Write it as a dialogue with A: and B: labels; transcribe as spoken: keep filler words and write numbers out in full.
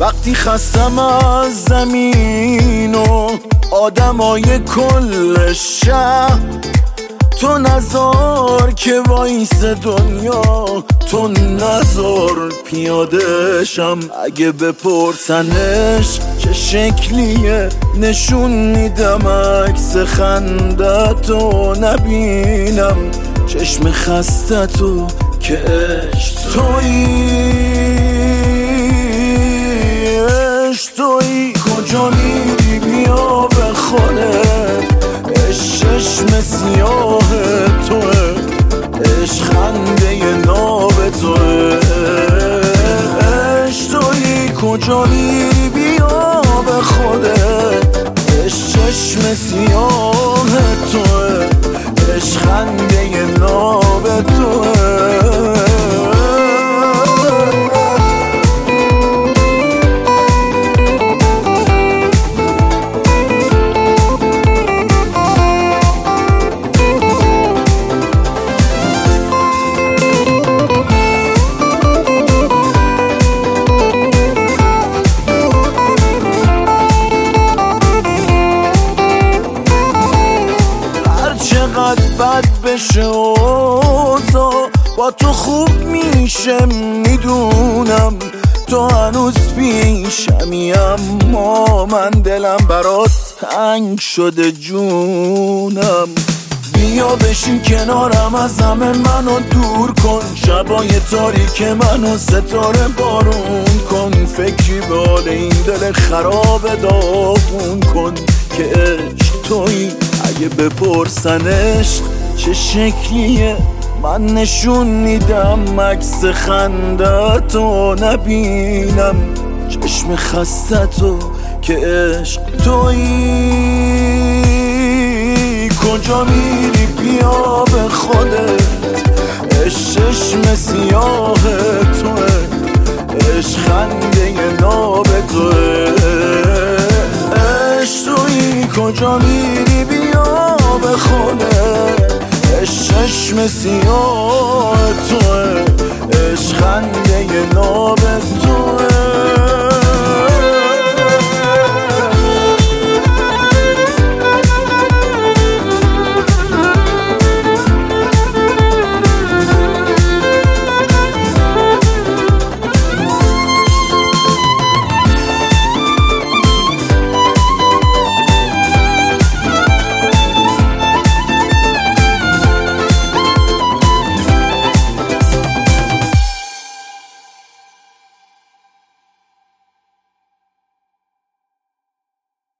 A: وقتی خستم از زمین و آدمای کل شهر، تو نزار که وایس دنیا، تو نزار پیاده شم. اگه بپرسنش چه شکلیه نشون میدم، عکس خندتو نبینم، چشم خستتو که عشق تویی، عشق تویی. کجا میری بیا به خودت، عشق چشم سیاه توه، عشق خنده ناب توه، عشق تویی. کجا میری بیا به خودت، عشق چشم سیاه توه، عشق خنده ناب توه. بد بشه اوضاع با تو خوب میشه میدونم، تو هنوز پیشمی اما من دلم برات تنگ شده جونم. بیا بشین کنارم از همه منو دور کن، شبای تاریک منو ستاره بارون کن، فکری به حال این دل خراب داغون کن که عشق تویی. اگه بپرسنش چه شکلیه من نشون میدم، عکس خندتو نبینم، چشم خستتو که عشق تویی. کجا میری بیا به خودت، عشق چشم سیاه توه، عشق خنده ناب توه، عشق تویی. کجا میری بیا به خودت، عشق چشم سیاه توه، عشق خنده ناب